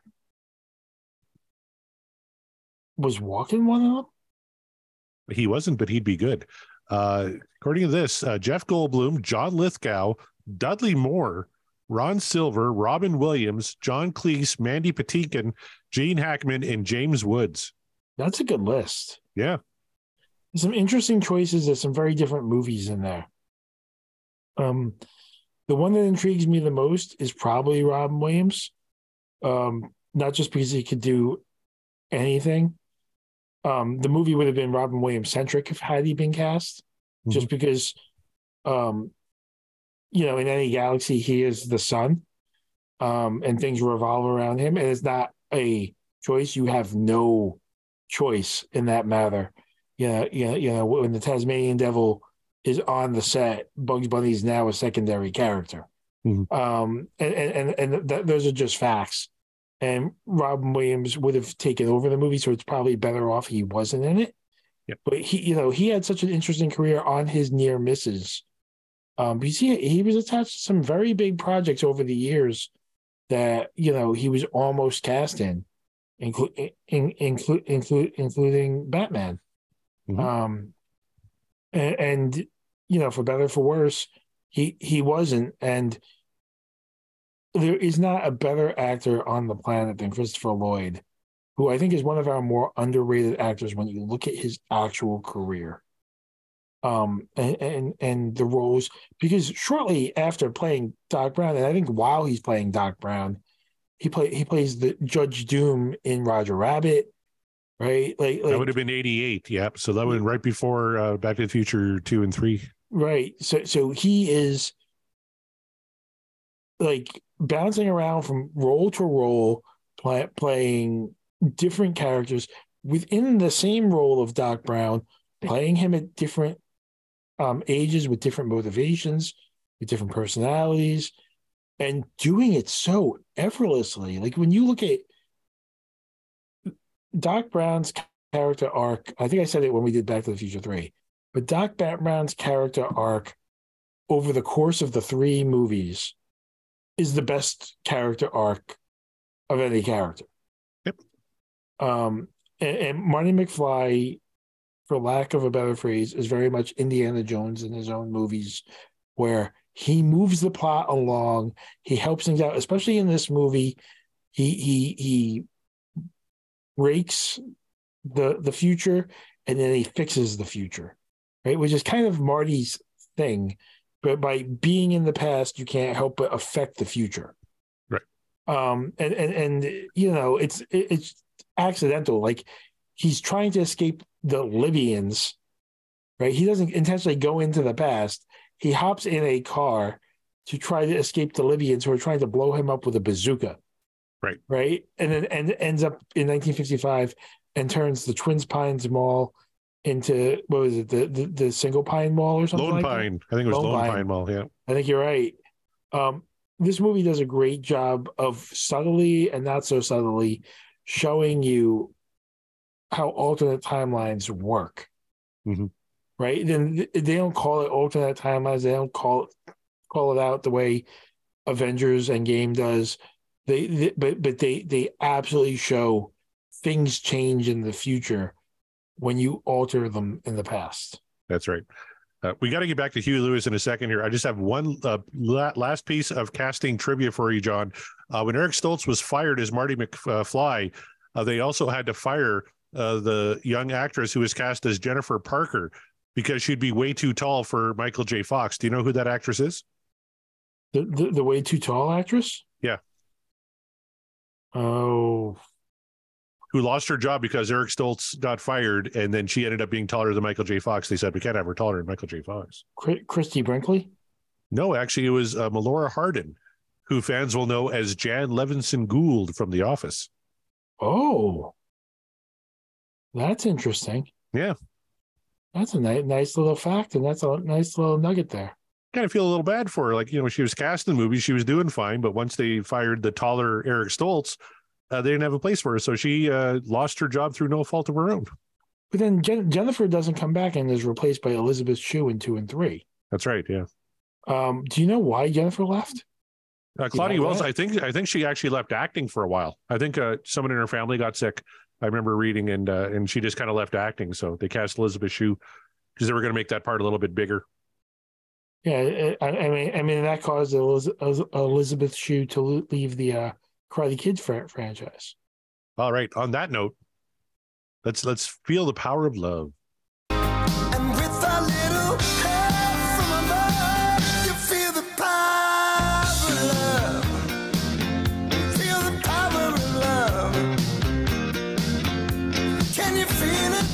was Walken one of them? He wasn't, but he'd be good. Uh, according to this, uh, Jeff Goldblum, John Lithgow, Dudley Moore, Ron Silver, Robin Williams, John Cleese, Mandy Patinkin, Gene Hackman, and James Woods. That's a good list. Yeah. There's some interesting choices. There's some very different movies in there. Um, the one that intrigues me the most is probably Robin Williams. Um, not just because he could do anything. Um, the movie would have been Robin Williams centric if had he been cast, Mhm. just because, um, you know, in any galaxy he is the sun, um, and things revolve around him, and it's not a choice. You have no choice in that matter. You know, you know, you know, when the Tasmanian Devil is on the set, Bugs Bunny is now a secondary character. Mhm. Um, and and and th- those are just facts. And Robin Williams would have taken over the movie, so it's probably better off he wasn't in it. Yep. But he, you know, he had such an interesting career on his near misses. Um, because he he was attached to some very big projects over the years that, you know, he was almost cast in, inclu- in, inclu- inclu- including Batman. Mhm. Um, and, and you know, for better or for worse, he he wasn't. And there is not a better actor on the planet than Christopher Lloyd, who I think is one of our more underrated actors when you look at his actual career. Um, and, and and the roles, because shortly after playing Doc Brown, and I think while he's playing Doc Brown, he play he plays the Judge Doom in Roger Rabbit, right? Like, like That would have been eighty-eight. Yep. So that would have been right before uh, Back to the Future two and three. right. So so he is like bouncing around from role to role, play, playing different characters within the same role of Doc Brown, playing him at different um, ages with different motivations, with different personalities, and doing it so effortlessly. Like when you look at Doc Brown's character arc, I think I said it when we did Back to the Future three, but Doc Brown's character arc over the course of the three movies is the best character arc of any character. Yep. Um, and, and Marty McFly, for lack of a better phrase, is very much Indiana Jones in his own movies, where he moves the plot along, he helps things out, especially in this movie. He he he rakes the the future and then he fixes the future, right? Which is kind of Marty's thing. But by being in the past, you can't help but affect the future. Right. Um, and, and, and, you know, it's, it's accidental. Like he's trying to escape the Libyans, right? He doesn't intentionally go into the past. He hops in a car to try to escape the Libyans who are trying to blow him up with a bazooka. Right. Right. And then, and ends up in nineteen fifty-five and turns the Twins Pines Mall into, what was it, the the, the Single Pine Mall or something Lone like Pine. that? I think it was Lone Lone Pine. Pine. Mall. Yeah. I think you're right. Um, this movie does a great job of subtly and not so subtly showing you how alternate timelines work. Mhm. Right? Then they don't call it alternate timelines. They don't call it call it out the way Avengers Endgame does. They, they but but they they absolutely show things change in the future when you alter them in the past. That's right. Uh, we got to get back to Huey Lewis in a second here. I just have one uh, la- last piece of casting trivia for you, John. Uh, when Eric Stoltz was fired as Marty McFly, uh, they also had to fire uh, the young actress who was cast as Jennifer Parker because she'd be way too tall for Michael J. Fox. Do you know who that actress is? The the, the way too tall actress? Yeah. Oh, Who lost her job because Eric Stoltz got fired, and then she ended up being taller than Michael J. Fox. They said, we can't have her taller than Michael J. Fox. Christy Brinkley? No, actually, it was uh, Melora Hardin, who fans will know as Jan Levinson Gould from The Office. Oh, that's interesting. Yeah. That's a nice, nice little fact, and that's a nice little nugget there. Kind of feel a little bad for her. Like, you know, she was cast in the movie, she was doing fine, but once they fired the taller Eric Stoltz, uh, they didn't have a place for her. So she uh, lost her job through no fault of her own. But then Jen- Jennifer doesn't come back and is replaced by Elizabeth Shue in two and three. That's right. Yeah. Um, do you know why Jennifer left? Uh, Claudia know Wells, that? I think, I think she actually left acting for a while. I think uh, someone in her family got sick. I remember reading, and uh, and she just kind of left acting. So they cast Elizabeth Shue because they were going to make that part a little bit bigger. Yeah, I, I mean, I mean that caused Eliz- Elizabeth Shue to leave the uh, Karate Kid fr- franchise. All right. On that note, let's let's feel the power of love. And with a little help from above, you feel the power of love. Feel the power of love. Can you feel it?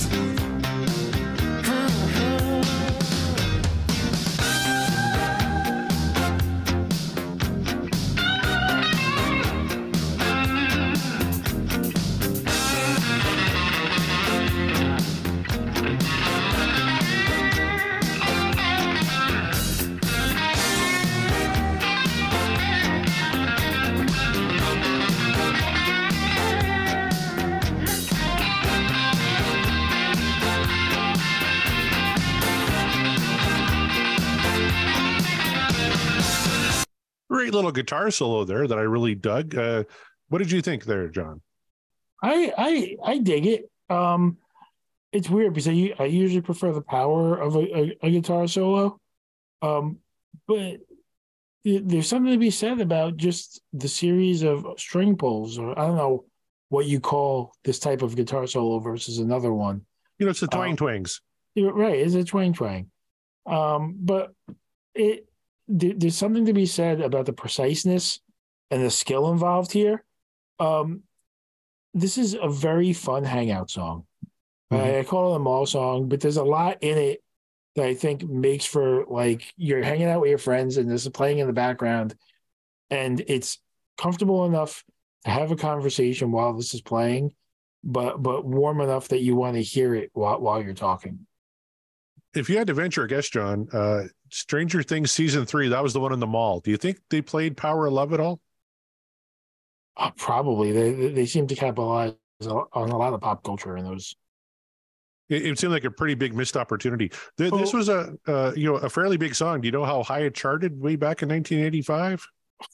Great little guitar solo there that I really dug. Uh, what did you think there, John? I I I dig it. Um, it's weird because I I usually prefer the power of a, a, a guitar solo, um, but there's something to be said about just the series of string pulls, or I don't know what you call this type of guitar solo versus another one. You know, it's the twang Um, twangs. You're right, it's a twang twang. Um, but it there, there's something to be said about the preciseness and the skill involved here. Um, this is a very fun hangout song. Mhm. I, I call it a mall song, but there's a lot in it that I think makes for like you're hanging out with your friends and this is playing in the background, and it's comfortable enough to have a conversation while this is playing, but but warm enough that you want to hear it while while you're talking. If you had to venture a guess, John, uh, Stranger Things season three, that was the one in the mall. Do you think they played Power of Love at all? Uh, probably they they they seem to capitalize on a lot of pop culture in those. It, it seemed like a pretty big missed opportunity. Th- this Oh. was a uh, you know a fairly big song. Do you know how high it charted way back in nineteen eighty-five?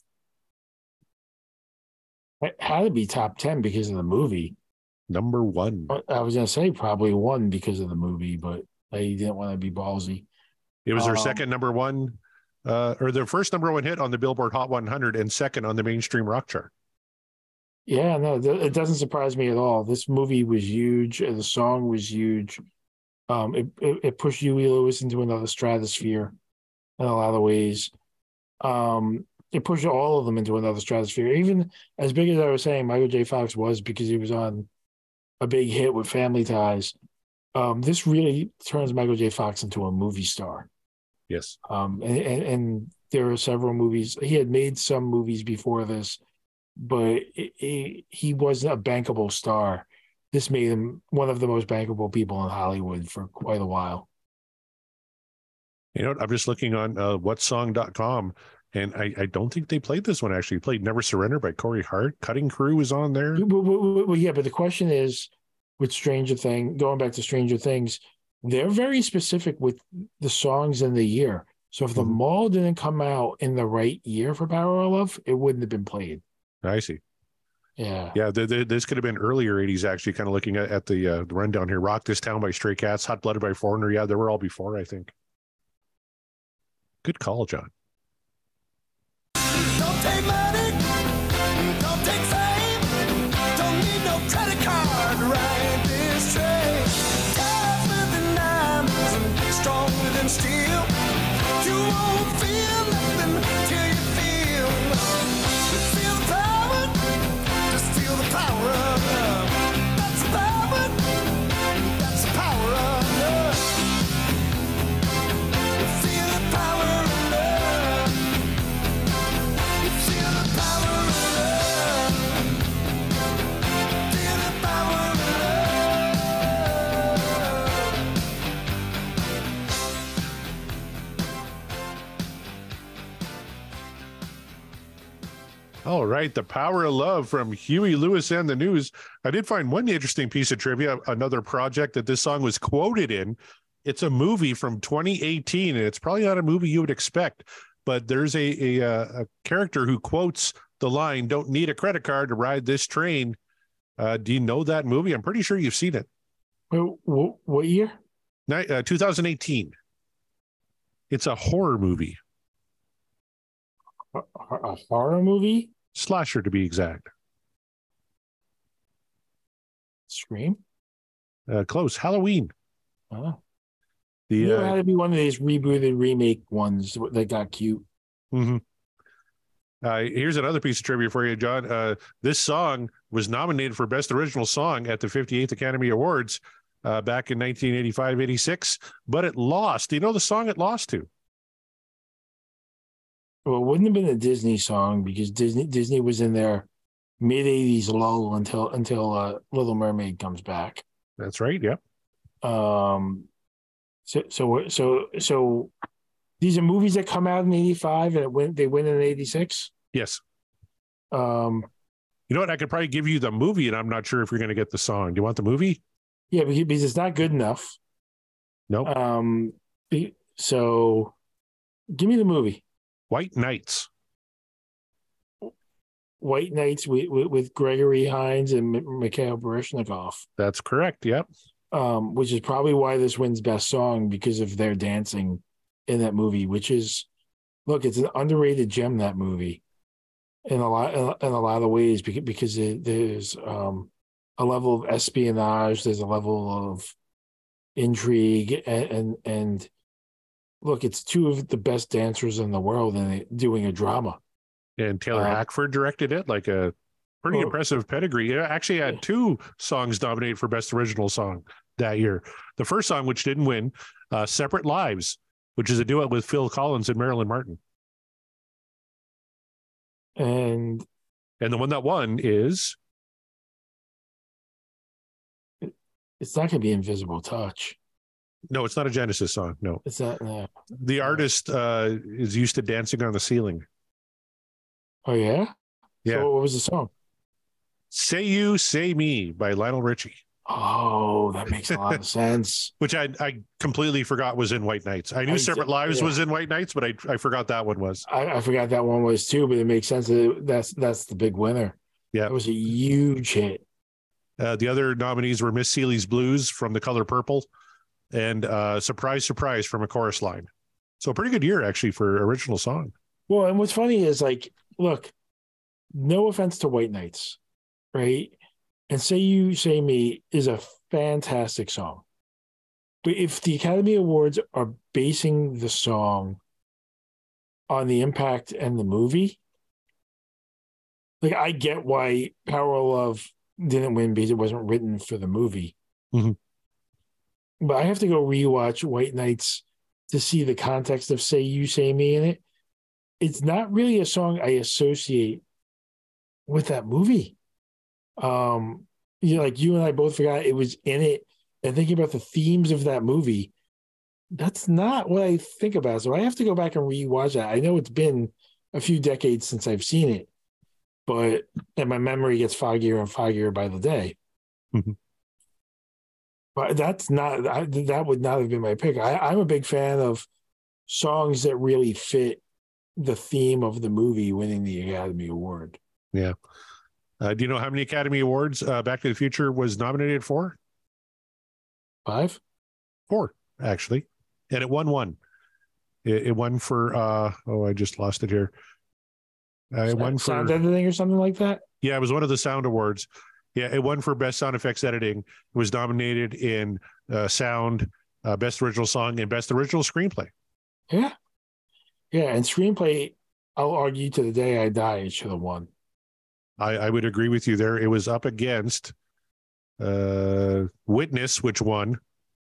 It had to be top ten because of the movie. Number one. But I was gonna say probably one because of the movie, but I didn't want to be ballsy. It was their Um, second number one, uh, or their first number one hit on the Billboard Hot one hundred, and second on the mainstream rock chart. Yeah, no, th- it doesn't surprise me at all. This movie was huge, and the song was huge. Um, it, it it pushed Huey Lewis into another stratosphere in a lot of ways. Um, it pushed all of them into another stratosphere. Even as big as I was saying, Michael J. Fox was because he was on a big hit with Family Ties. Um, this really turns Michael J. Fox into a movie star. Yes. Um, and, and, and there are several movies. He had made some movies before this, but it, it, he wasn't a bankable star. This made him one of the most bankable people in Hollywood for quite a while. You know what? I'm just looking on uh, what song dot com, and I, I don't think they played this one actually. Played Never Surrender by Corey Hart. Cutting Crew was on there. Well, well, well, yeah, but the question is with Stranger Thing, going back to Stranger Things, they're very specific with the songs in the year. So if the Mhm. mall didn't come out in the right year for Power of Love, it wouldn't have been played. I see. Yeah. Yeah, th- th- this could have been earlier eighties actually, kind of looking at, at the, uh, the rundown here. Rock This Town by Stray Cats, Hot Blooded by Foreigner. Yeah, they were all before, I think. Good call, John. Don't take money, don't take fame, don't need no credit card, ride this train. Tougher than diamonds and stronger than steel. You won't feel nothing till you feel. Feel the power, just feel the power of love. That's the power, that's the power of love. Feel the power of love. Feel the power of love. Feel the power of All right, The Power of Love from Huey Lewis and the News. I did find one interesting piece of trivia, another project that this song was quoted in. It's a movie from twenty eighteen, and it's probably not a movie you would expect, but there's a, a, a character who quotes the line, "Don't need a credit card to ride this train." Uh, do you know that movie? I'm pretty sure you've seen it. What, what year? Ni- uh, two thousand eighteen. It's a horror movie, A, a horror movie? slasher to be exact. Scream? Uh, close. Halloween. Oh. The You know, it uh, had to be one of these rebooted remake ones that got cute. mhm. Uh, here's another piece of trivia for you, John. Uh, this song was nominated for Best Original Song at the fifty-eighth Academy Awards uh, back in nineteen eighty-five eighty-six, but it lost. Do you know the song it lost to? Well, it wouldn't have been a Disney song because Disney Disney was in their mid eighties lull until until uh, Little Mermaid comes back. That's right. Yeah. Um, so so so so these are movies that come out in eighty-five and it went they win in eighty-six. Yes. Um, You know what? I could probably give you the movie, and I'm not sure if you're going to get the song. Do you want the movie? yeah, because because it's not good enough. No. Um, be- so give me the movie. White Knights. White Knights with, with, with Gregory Hines and M- Mikhail Baryshnikov, That's correct. Yep. um, which is probably why this wins Best Song because of their dancing in that movie, which is, look, it's an underrated gem, that movie, in a lot in a lot of ways because, because it, there's um, a level of espionage, there's a level of intrigue, and, and, and look, it's two of the best dancers in the world and doing a drama. And Taylor Uh, Hackford directed it, like a pretty Oh. impressive pedigree. It actually had two songs nominated for Best Original Song that year. The first song, which didn't win, uh, Separate Lives, which is a duet with Phil Collins and Marilyn Martin. And And the one that won is, it's not going to be Invisible Touch. no, it's not a Genesis song. No. It's not. Uh, The artist uh, is used to dancing on the ceiling. oh, yeah? Yeah. So what was the song? Say You, Say Me by Lionel Richie, Oh, that makes a lot of sense. which I, I completely forgot was in White Knights. I knew I Separate did- Lives yeah. was in White Knights, but I, I forgot that one was. I, I forgot that one was too, but it makes sense that that's that's the big winner. Yeah. It was a huge hit. Uh, the other nominees were Miss Seeley's Blues from The Color Purple and uh, Surprise, Surprise from A Chorus Line. So a pretty good year, actually, for original song. Well, and what's funny is like, look, no offense to White Knights, right? And Say You, Say Me is a fantastic song. But if the Academy Awards are basing the song on the impact and the movie, like I get why Power of Love didn't win because it wasn't written for the movie. Mhm. But I have to go rewatch White Knights to see the context of Say You, Say Me in it. It's not really a song I associate with that movie. Um, you know, like you and I both forgot it was in it, and thinking about the themes of that movie, that's not what I think about. So I have to go back and rewatch that. I know it's been a few decades since I've seen it, but and my memory gets foggier and foggier by the day. Mhm. But that's not I, that would not have been my pick. I, I'm a big fan of songs that really fit the theme of the movie winning the Academy Award. Yeah. Uh, do you know how many Academy Awards uh, Back to the Future was nominated for? Five? Four, actually. And it won one. It, it won for, uh, oh, I just lost it here. Uh, it won for, sound editing or something like that. yeah, it was one of the sound awards. Yeah, it won for Best Sound Effects Editing. It was nominated in uh, Sound, uh, Best Original Song, and Best Original Screenplay. Yeah. Yeah. And screenplay, I'll argue to the day I die, it should have won. I, I would agree with you there. It was up against uh, Witness, which won.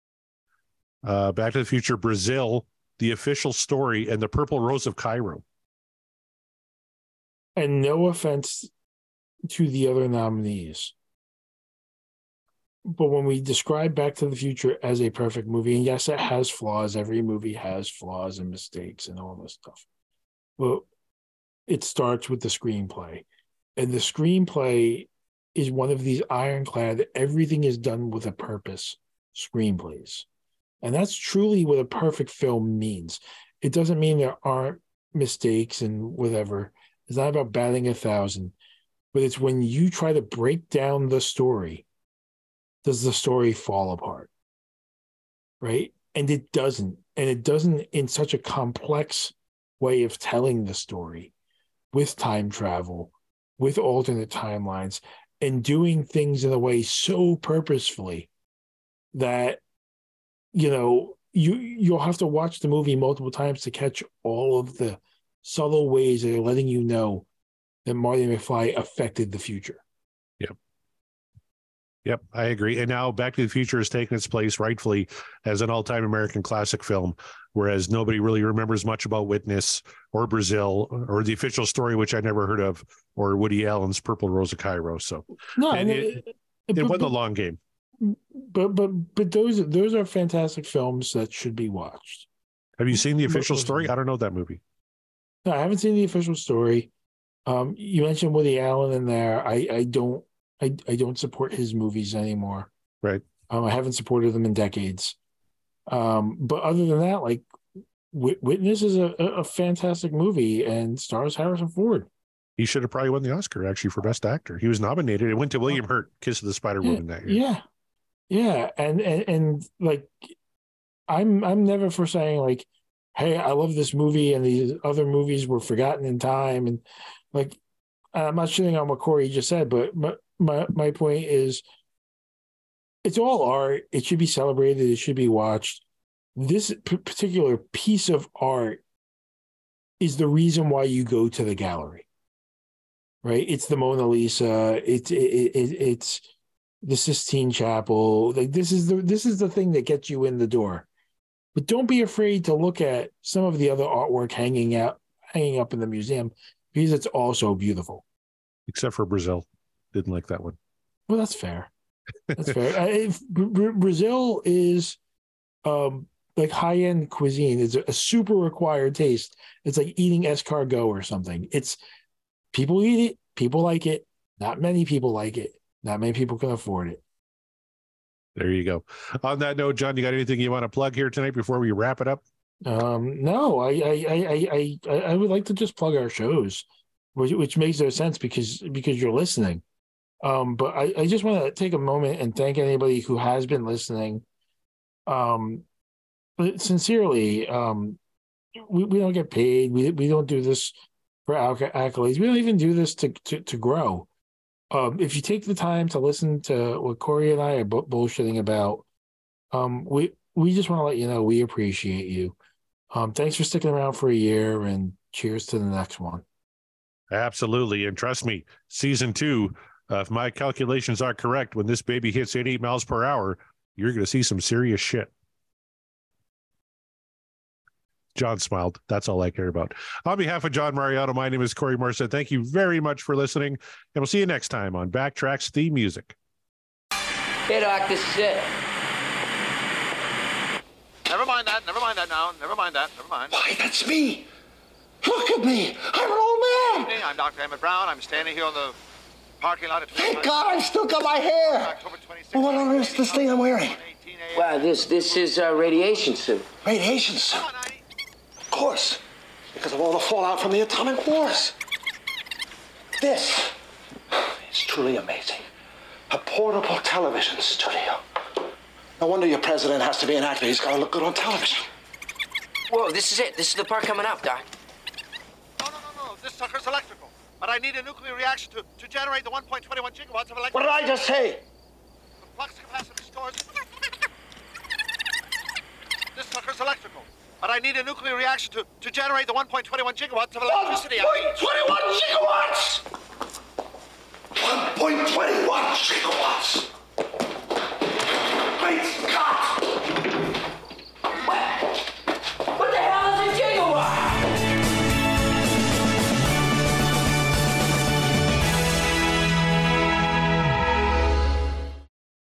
Uh, Back to the Future, Brazil, The Official Story, and The Purple Rose of Cairo. And no offense to the other nominees, but when we describe Back to the Future as a perfect movie, and yes, it has flaws. Every movie has flaws and mistakes and all this stuff. But it starts with the screenplay. And the screenplay is one of these ironclad, everything is done with a purpose screenplays. And that's truly what a perfect film means. It doesn't mean there aren't mistakes and whatever. It's not about batting a thousand, but it's when you try to break down the story, does the story fall apart? Right? And it doesn't. And it doesn't in such a complex way of telling the story with time travel, with alternate timelines, and doing things in a way so purposefully that, you know, you you'll have to watch the movie multiple times to catch all of the subtle ways that are letting you know that Marty McFly affected the future. Yep. Yep, I agree. And now Back to the Future has taken its place rightfully as an all-time American classic film, whereas nobody really remembers much about Witness or Brazil or The Official Story, which I never heard of, or Woody Allen's Purple Rose of Cairo. So No, And and it- it, it but, won the but, long game. but but but those those are fantastic films that should be watched. Have you seen The Official Most of Story? them. I don't know that movie. No, I haven't seen The Official Story. Um, you mentioned Woody Allen in there. I I don't I I don't support his movies anymore. Right. Um, I haven't supported them in decades. Um, but other than that, like Wit- Witness is a, a a fantastic movie and stars Harrison Ford. He should have probably won the Oscar actually for Best Actor. He was nominated. It went to William Hurt, Kiss of the Spider Woman that year. Yeah, yeah, and and and like, I'm I'm never for saying like, hey, I love this movie and these other movies were forgotten in time, and like, I'm not shitting on what Corey just said, but my my my point is, it's all art. It should be celebrated. It should be watched. This p- particular piece of art is the reason why you go to the gallery. Right, it's the Mona Lisa. It's it, it, it's the Sistine Chapel. Like this is the this is the thing that gets you in the door. But don't be afraid to look at some of the other artwork hanging out, hanging up in the museum, because it's also beautiful. Except for Brazil, didn't like that one. Well, that's fair. That's fair. Uh, if Br- Brazil is um, like high end cuisine. It's a, a super required taste. It's like eating escargot or something. It's People eat it. People like it. Not many people like it. Not many people can afford it. There you go. On that note, John, you got anything you want to plug here tonight before we wrap it up? Um, no, I, I, I, I, I would like to just plug our shows, which, which makes no sense because because you're listening. Um, but I, I just want to take a moment and thank anybody who has been listening. Um, but sincerely, um, we, we don't get paid. We we don't do this for accolades. We don't even do this to to, to grow. Um, if you take the time to listen to what Corey and I are bu- bullshitting about, um, we we just want to let you know we appreciate you. Um, thanks for sticking around for a year, and cheers to the next one. Absolutely, and trust me, season two, uh, if my calculations are correct, when this baby hits eighty miles per hour, you're going to see some serious shit. John smiled. That's all I care about. On behalf of John Mariano, my name is Corey Morissette. Thank you very much for listening, and we'll see you next time on Backtracks Theme Music. Hey, Doc, this is it. Never mind that. Never mind that now. Never mind that. Never mind. Why, that's me. Look at me. I'm an old man. Hey, I'm Doctor Emmett Brown. I'm standing here on the parking lot at Thank God I've still got my hair. October twenty-sixth. Well, what on earth is this thing I'm wearing? Well, this this is a radiation suit. Radiation suit. Come on, Annie. Of course. Because of all the fallout from the atomic wars. This is truly amazing. A portable television studio. No wonder your president has to be an actor. He's got to look good on television. Whoa, this is it. This is the part coming up, Doc. No, no, no, no. This sucker's electrical. But I need a nuclear reaction to, to generate the one point two one gigawatts of electric. What did I just say? The flux capacitor stores. This sucker's electrical. But I need a nuclear reaction to, to generate the one point two one gigawatts of electricity. one point two one gigawatts! one point two one gigawatts!